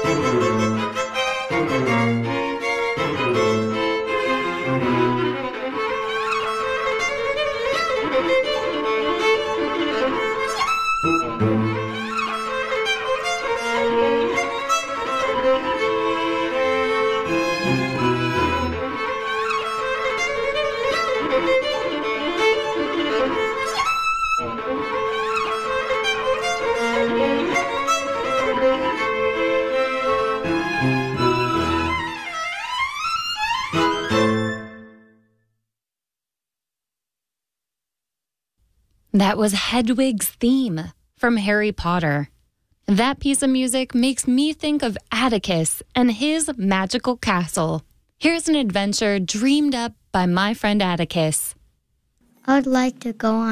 That was Hedwig's theme from Harry Potter. That piece of music makes me think of Atticus and his magical castle. Here's an adventure dreamed up by my friend Atticus. I'd like to go on